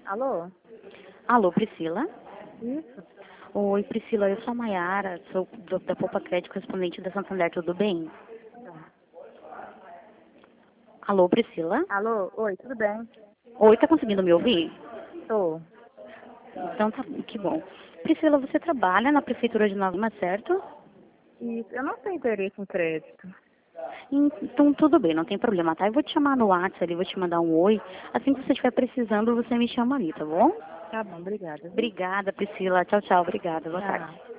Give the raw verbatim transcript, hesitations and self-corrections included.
Alô? Alô, Priscila? Isso? Oi, Priscila, eu sou a Mayara, sou do, da Poupa Crédito, correspondente da Santander, tudo bem? Alô, Priscila? Alô? Oi, tudo bem? Oi, tá conseguindo me ouvir? Tô. Então tá, que bom. Priscila, você trabalha na Prefeitura de Nova Lima, certo? Isso, eu não tenho interesse em crédito. Então tudo bem, não tem problema, tá? Eu vou te chamar no WhatsApp ali, vou te mandar um oi. Assim que você estiver precisando, você me chama ali, tá bom? Tá bom, obrigada, viu? Obrigada, Priscila. Tchau, tchau. Obrigada. Boa tarde. Tchau.